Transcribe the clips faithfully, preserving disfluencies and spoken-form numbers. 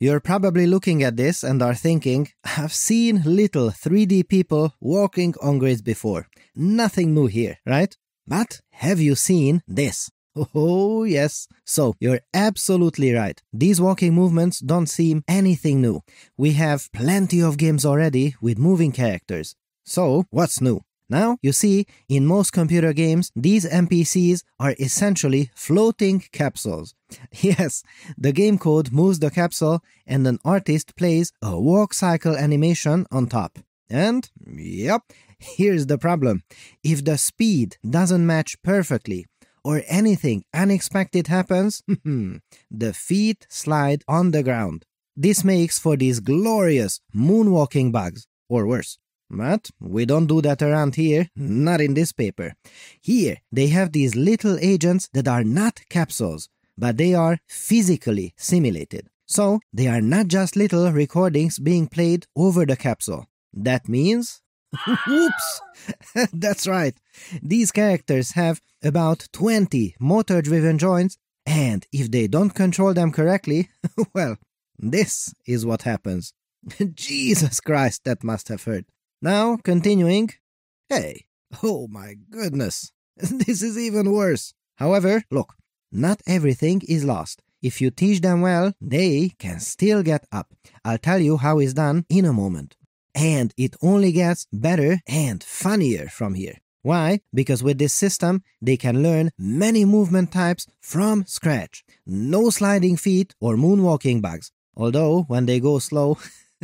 You're probably looking at this and are thinking, I've seen little three D people walking on grids before. Nothing new here, right? But have you seen this? Oh, yes. So, you're absolutely right. These walking movements don't seem anything new. We have plenty of games already with moving characters. So, what's new? Now, you see, in most computer games, these N P Cs are essentially floating capsules. Yes, the game code moves the capsule and an artist plays a walk cycle animation on top. And, yep, here's the problem. If the speed doesn't match perfectly, or anything unexpected happens, the feet slide on the ground. This makes for these glorious moonwalking bugs, or worse. But we don't do that around here, not in this paper. Here, they have these little agents that are not capsules, but they are physically simulated. So, they are not just little recordings being played over the capsule. That means... Oops! That's right. These characters have about twenty motor-driven joints, and if they don't control them correctly, well, this is what happens. Jesus Christ, that must have hurt. Now, continuing. Hey, oh my goodness, this is even worse. However, look, not everything is lost. If you teach them well, they can still get up. I'll tell you how it's done in a moment. And it only gets better and funnier from here. Why? Because with this system, they can learn many movement types from scratch. No sliding feet or moonwalking bugs. Although, when they go slow,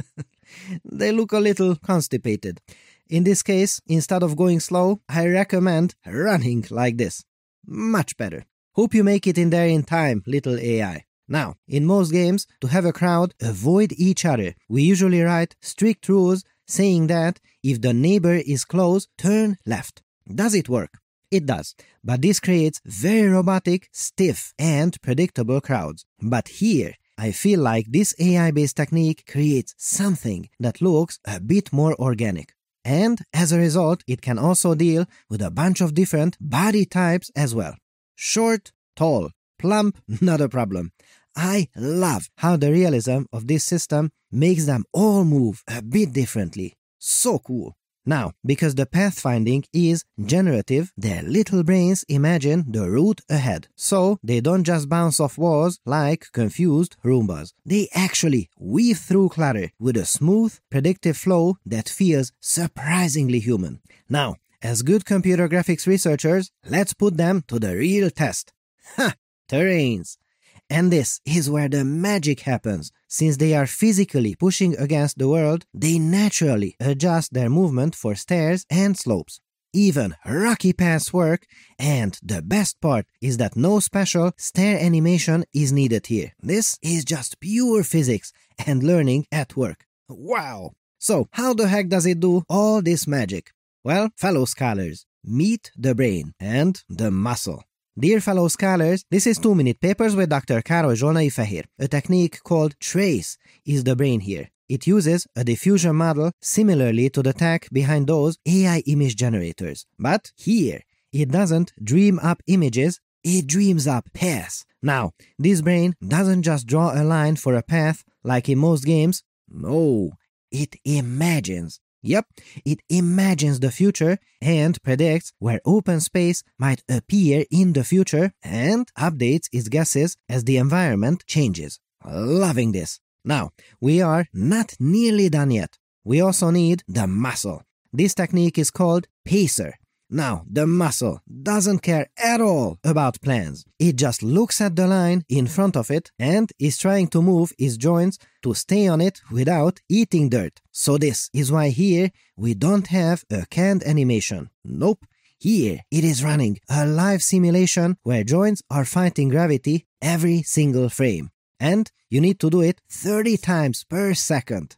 they look a little constipated. In this case, instead of going slow, I recommend running like this. Much better. Hope you make it in there in time, little A I. Now, in most games, to have a crowd avoid each other, we usually write strict rules saying that if the neighbor is close, turn left. Does it work? It does, but this creates very robotic, stiff, and predictable crowds. But here, I feel like this A I-based technique creates something that looks a bit more organic. And as a result, it can also deal with a bunch of different body types as well. Short, tall, plump, not a problem. I love how the realism of this system makes them all move a bit differently. So cool. Now, because the pathfinding is generative, their little brains imagine the route ahead. So, they don't just bounce off walls like confused Roombas. They actually weave through clutter with a smooth, predictive flow that feels surprisingly human. Now, as good computer graphics researchers, let's put them to the real test. Ha! Terrains. And this is where the magic happens. Since they are physically pushing against the world, they naturally adjust their movement for stairs and slopes. Even rocky paths work, and the best part is that no special stair animation is needed here. This is just pure physics and learning at work. Wow! So, how the heck does it do all this magic? Well, fellow scholars, meet the brain and the muscle. Dear fellow scholars, this is two minute Papers with Doctor Károly Zsolnai Fehér. A technique called TRACE is the brain here. It uses a diffusion model similarly to the tech behind those A I image generators. But here, it doesn't dream up images, it dreams up paths. Now, this brain doesn't just draw a line for a path like in most games. No, it imagines. Yep, it imagines the future and predicts where open space might appear in the future and updates its guesses as the environment changes. Loving this. Now, we are not nearly done yet. We also need the muscle. This technique is called PACER. Now, the muscle doesn't care at all about plans. It just looks at the line in front of it and is trying to move its joints to stay on it without eating dirt. So this is why here we don't have a canned animation. Nope. Here it is running a live simulation where joints are fighting gravity every single frame. And you need to do it thirty times per second.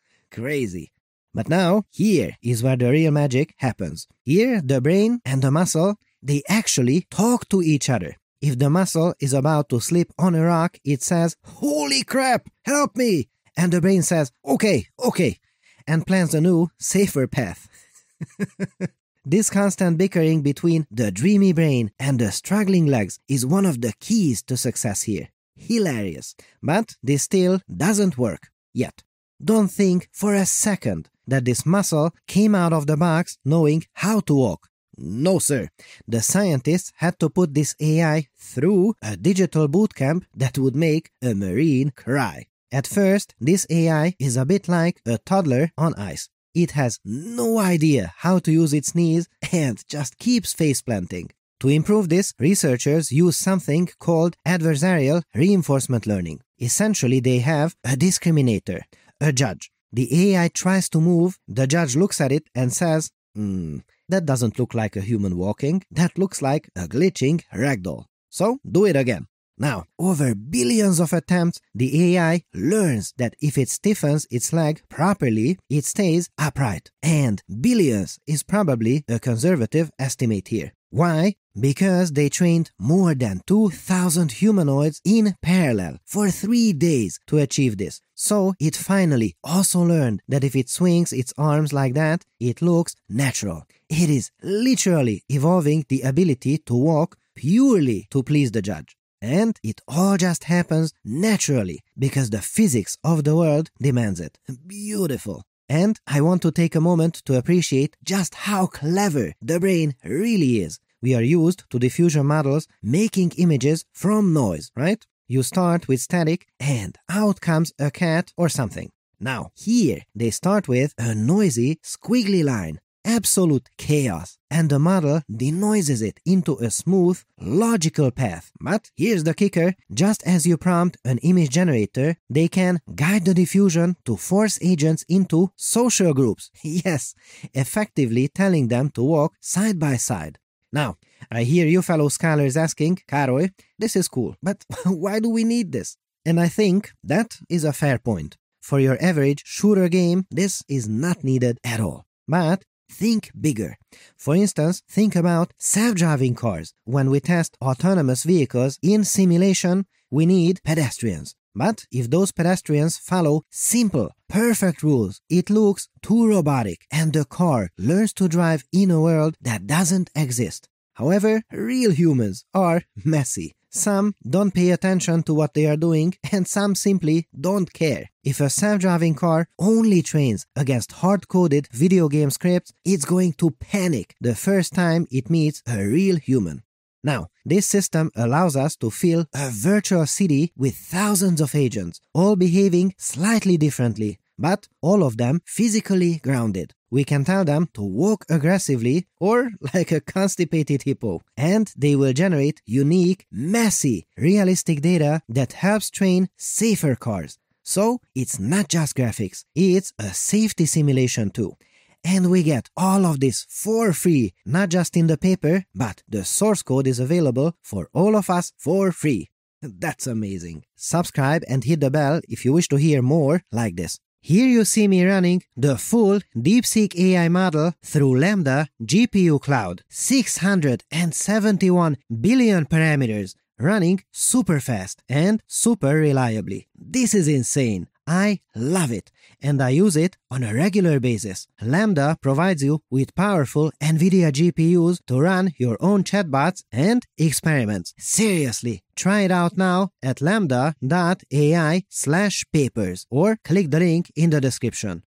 Crazy. But now, here is where the real magic happens. Here, the brain and the muscle, they actually talk to each other. If the muscle is about to slip on a rock, it says, "Holy crap, help me!" And the brain says, "Okay, okay," and plans a new, safer path. This constant bickering between the dreamy brain and the struggling legs is one of the keys to success here. hilarious. But this still doesn't work yet. Don't think for a second that this muscle came out of the box knowing how to walk. No, sir. The scientists had to put this A I through a digital bootcamp that would make a Marine cry. At first, this A I is a bit like a toddler on ice. It has no idea how to use its knees and just keeps face-planting. To improve this, researchers use something called adversarial reinforcement learning. Essentially, they have a discriminator, a judge. The A I tries to move, the judge looks at it and says, hmm, that doesn't look like a human walking, that looks like a glitching ragdoll. So, do it again. Now, over billions of attempts, the A I learns that if it stiffens its leg properly, it stays upright. And billions is probably a conservative estimate here. Why? Because they trained more than two thousand humanoids in parallel for three days to achieve this. So it finally also learned that if it swings its arms like that, it looks natural. It is literally evolving the ability to walk purely to please the judge. And it all just happens naturally because the physics of the world demands it. Beautiful. And I want to take a moment to appreciate just how clever the brain really is. We are used to diffusion models making images from noise, right? You start with static and out comes a cat or something. Now, here they start with a noisy, squiggly line. Absolute chaos. And the model denoises it into a smooth, logical path. But here's the kicker. Just as you prompt an image generator, they can guide the diffusion to force agents into social groups. Yes, effectively telling them to walk side by side. Now, I hear you fellow scholars asking, Károly, this is cool, but why do we need this? And I think that is a fair point. For your average shooter game, this is not needed at all. But think bigger. For instance, think about self-driving cars. When we test autonomous vehicles in simulation, we need pedestrians. But if those pedestrians follow simple, perfect rules, it looks too robotic and the car learns to drive in a world that doesn't exist. However, real humans are messy. Some don't pay attention to what they are doing and some simply don't care. If a self-driving car only trains against hard-coded video game scripts, it's going to panic the first time it meets a real human. Now, this system allows us to fill a virtual city with thousands of agents, all behaving slightly differently, but all of them physically grounded. We can tell them to walk aggressively or like a constipated hippo, and they will generate unique, messy, realistic data that helps train safer cars. So, it's not just graphics, it's a safety simulation too. And we get all of this for free, not just in the paper, but the source code is available for all of us for free. That's amazing. Subscribe and hit the bell if you wish to hear more like this. Here you see me running the full DeepSeek A I model through Lambda G P U Cloud. six hundred seventy-one billion parameters, running super fast and super reliably. This is insane. I love it, and I use it on a regular basis. Lambda provides you with powerful NVIDIA G P Us to run your own chatbots and experiments. Seriously, try it out now at lambda dot A I slash papers or click the link in the description.